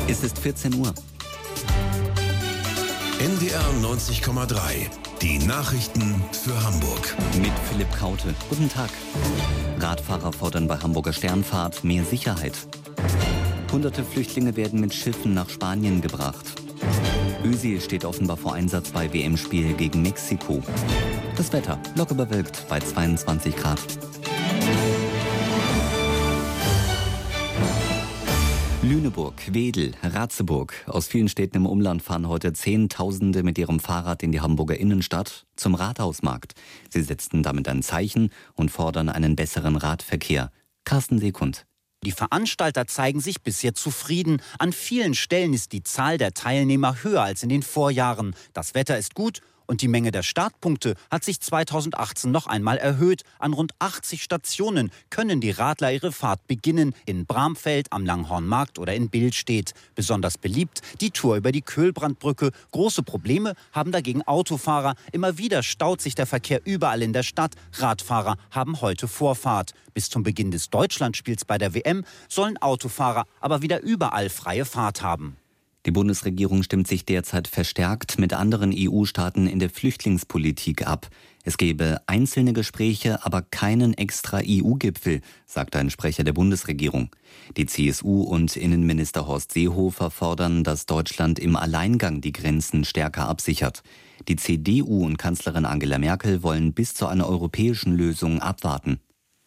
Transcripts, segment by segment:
Es ist 14 Uhr. NDR 90,3. Die Nachrichten für Hamburg. Mit Philipp Kaute. Guten Tag. Radfahrer fordern bei Hamburger Sternfahrt mehr Sicherheit. Hunderte Flüchtlinge werden mit Schiffen nach Spanien gebracht. Özil steht offenbar vor Einsatz bei WM-Spiel gegen Mexiko. Das Wetter locker bewölkt bei 22 Grad. Lüneburg, Wedel, Ratzeburg. Aus vielen Städten im Umland fahren heute Zehntausende mit ihrem Fahrrad in die Hamburger Innenstadt zum Rathausmarkt. Sie setzten damit ein Zeichen und fordern einen besseren Radverkehr. Carsten Sekund. Die Veranstalter zeigen sich bisher zufrieden. An vielen Stellen ist die Zahl der Teilnehmer höher als in den Vorjahren. Das Wetter ist gut und die Menge der Startpunkte hat sich 2018 noch einmal erhöht. An rund 80 Stationen können die Radler ihre Fahrt beginnen. In Bramfeld, am Langhornmarkt oder in Billstedt. Besonders beliebt die Tour über die Köhlbrandbrücke. Große Probleme haben dagegen Autofahrer. Immer wieder staut sich der Verkehr überall in der Stadt. Radfahrer haben heute Vorfahrt. Bis zum Beginn des Deutschlandspiels bei der WM sollen Autofahrer aber wieder überall freie Fahrt haben. Die Bundesregierung stimmt sich derzeit verstärkt mit anderen EU-Staaten in der Flüchtlingspolitik ab. Es gebe einzelne Gespräche, aber keinen extra EU-Gipfel, sagte ein Sprecher der Bundesregierung. Die CSU und Innenminister Horst Seehofer fordern, dass Deutschland im Alleingang die Grenzen stärker absichert. Die CDU und Kanzlerin Angela Merkel wollen bis zu einer europäischen Lösung abwarten.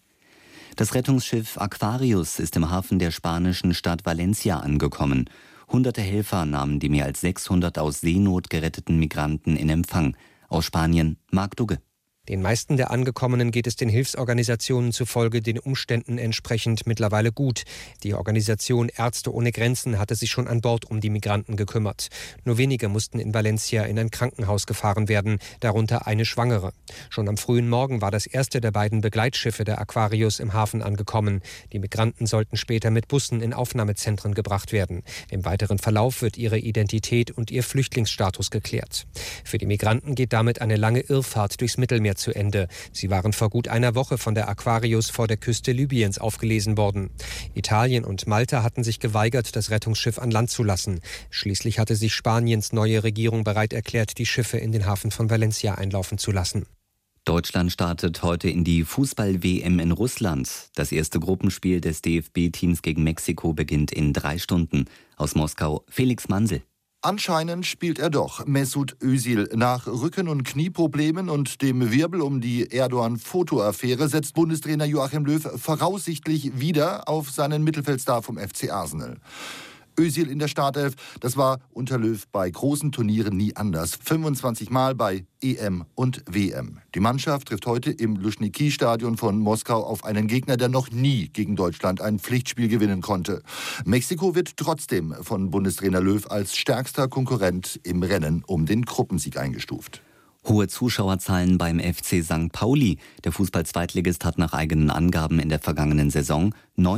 Das Rettungsschiff Aquarius ist im Hafen der spanischen Stadt Valencia angekommen. Hunderte Helfer nahmen die mehr als 600 aus Seenot geretteten Migranten in Empfang. Aus Spanien, Marc Dugge. Den meisten der Angekommenen geht es den Hilfsorganisationen zufolge den Umständen entsprechend mittlerweile gut. Die Organisation Ärzte ohne Grenzen hatte sich schon an Bord um die Migranten gekümmert. Nur wenige mussten in Valencia in ein Krankenhaus gefahren werden, darunter eine Schwangere. Schon am frühen Morgen war das erste der beiden Begleitschiffe der Aquarius im Hafen angekommen. Die Migranten sollten später mit Bussen in Aufnahmezentren gebracht werden. Im weiteren Verlauf wird ihre Identität und ihr Flüchtlingsstatus geklärt. Für die Migranten geht damit eine lange Irrfahrt durchs Mittelmeer zu Ende. Sie waren vor gut einer Woche von der Aquarius vor der Küste Libyens aufgelesen worden. Italien und Malta hatten sich geweigert, das Rettungsschiff an Land zu lassen. Schließlich hatte sich Spaniens neue Regierung bereit erklärt, die Schiffe in den Hafen von Valencia einlaufen zu lassen. Deutschland startet heute in die Fußball-WM in Russland. Das erste Gruppenspiel des DFB-Teams gegen Mexiko beginnt in 3 Stunden. Aus Moskau, Felix Mansel. Anscheinend spielt er doch. Mesut Özil. Nach Rücken- und Knieproblemen und dem Wirbel um die Erdogan-Foto-Affäre setzt Bundestrainer Joachim Löw voraussichtlich wieder auf seinen Mittelfeldstar vom FC Arsenal. Özil in der Startelf, das war unter Löw bei großen Turnieren nie anders. 25 Mal bei EM und WM. Die Mannschaft trifft heute im Luschniki-Stadion von Moskau auf einen Gegner, der noch nie gegen Deutschland ein Pflichtspiel gewinnen konnte. Mexiko wird trotzdem von Bundestrainer Löw als stärkster Konkurrent im Rennen um den Gruppensieg eingestuft. Hohe Zuschauerzahlen beim FC St. Pauli. Der Fußball-Zweitligist hat nach eigenen Angaben in der vergangenen Saison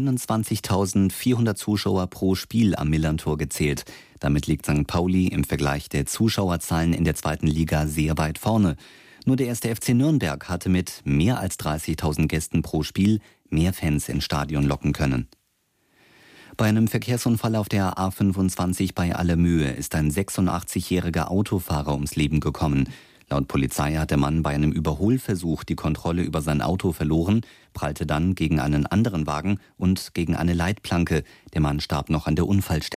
29.400 Zuschauer pro Spiel am Millerntor gezählt. Damit liegt St. Pauli im Vergleich der Zuschauerzahlen in der 2. Liga sehr weit vorne. Nur der 1. FC Nürnberg hatte mit mehr als 30.000 Gästen pro Spiel mehr Fans ins Stadion locken können. Bei einem Verkehrsunfall auf der A25 bei Allermöhe ist ein 86-jähriger Autofahrer ums Leben gekommen. Laut Polizei hat der Mann bei einem Überholversuch die Kontrolle über sein Auto verloren, prallte dann gegen einen anderen Wagen und gegen eine Leitplanke. Der Mann starb noch an der Unfallstelle.